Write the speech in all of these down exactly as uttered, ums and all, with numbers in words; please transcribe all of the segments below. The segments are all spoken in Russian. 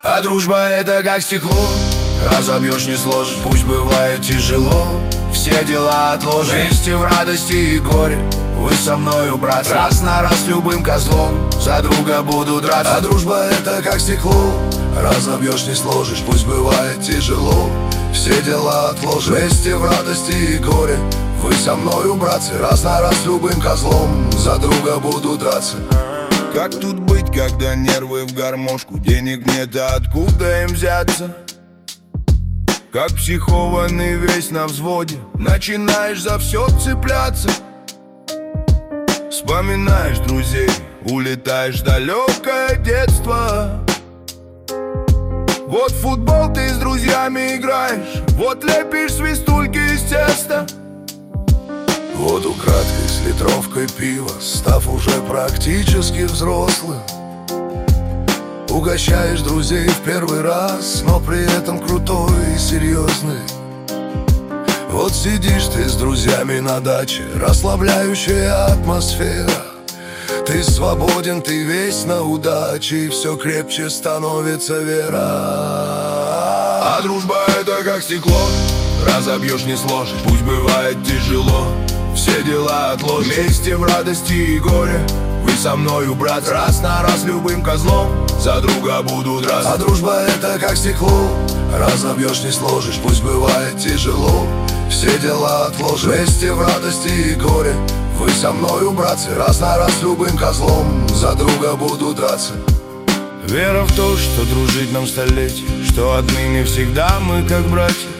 А дружба это как стекло, разобьешь, не сложишь. Пусть бывает тяжело, все дела отложишь. Вместе в радости и горе вы со мною, брат. Раз на раз любым козлом за друга буду драться. А дружба это как стекло, разобьешь, не сложишь. Пусть бывает тяжело, все дела отложишь. Вместе в радости и горе вы со мною, братцы. Раз на раз любым козлом за друга буду драться. Как тут быть, когда нервы в гармошку? Денег нет, а откуда им взяться? Как психованный весь на взводе, начинаешь за все цепляться. Вспоминаешь друзей, улетаешь в далекое детство. Вот в футбол ты с друзьями играешь, вот лепишь свистульки из теста. Вот украдкой с литровкой пива, став уже практически взрослым, угощаешь друзей в первый раз, но при этом крутой и серьезный. Вот сидишь ты с друзьями на даче, расслабляющая атмосфера. Ты свободен, ты весь на удаче, и все крепче становится вера. А дружба это как стекло, разобьешь, не сложишь. Пусть бывает тяжело, все дела отложишь. Вместе в радости и горе вы со мною, брат. Раз на раз любым козлом за друга буду драться. А дружба это как стекло, разобьешь, не сложишь. Пусть бывает тяжело, все дела отложишь. Вместе в радости и горе вы со мною, братцы. Раз на раз любым козлом за друга буду драться. Вера в то, что дружить нам столетие, что отныне всегда мы как братья.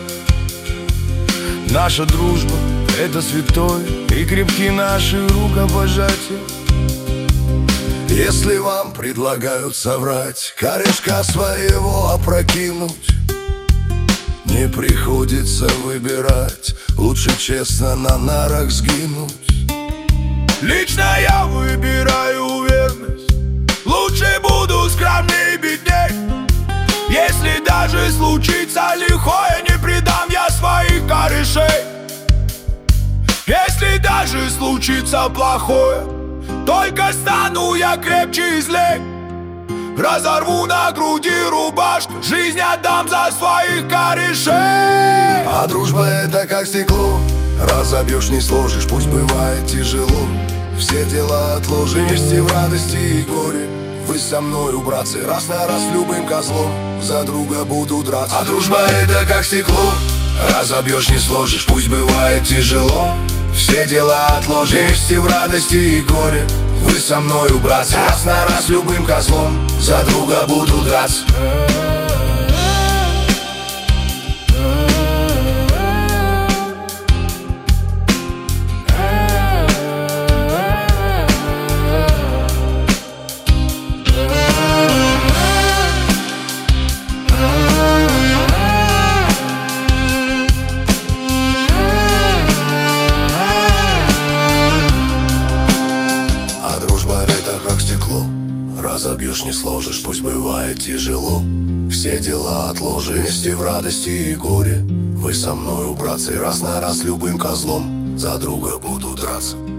Наша дружба — это святой, и крепки наши рукопожатия. Если вам предлагают соврать, корешка своего опрокинуть, не приходится выбирать, лучше честно на нарах сгинуть. Лично я выбираю верность, лучше буду скромней и бедней. Если даже случится лихое, не предам я своих корешей. Если даже случится плохое, только стану я крепче и злей. Разорву на груди рубашку, жизнь отдам за своих корешей. А дружба это как стекло, разобьешь, не сложишь. Пусть бывает тяжело, все дела отложишь. Вместе в радости и горе вы со мною, братцы. Раз на раз любым козлом за друга буду драться. А дружба это как стекло, разобьешь, не сложишь. Пусть бывает тяжело, все дела отложишь. Вместе в радости и горе вы со мною, братцы. Раз на раз любым козлом за друга буду драться. Разобьешь, не сложишь, пусть бывает тяжело, все дела отложишь. Вместе в радости и горе вы со мною, братцы. Раз на раз любым козлом за друга буду драться.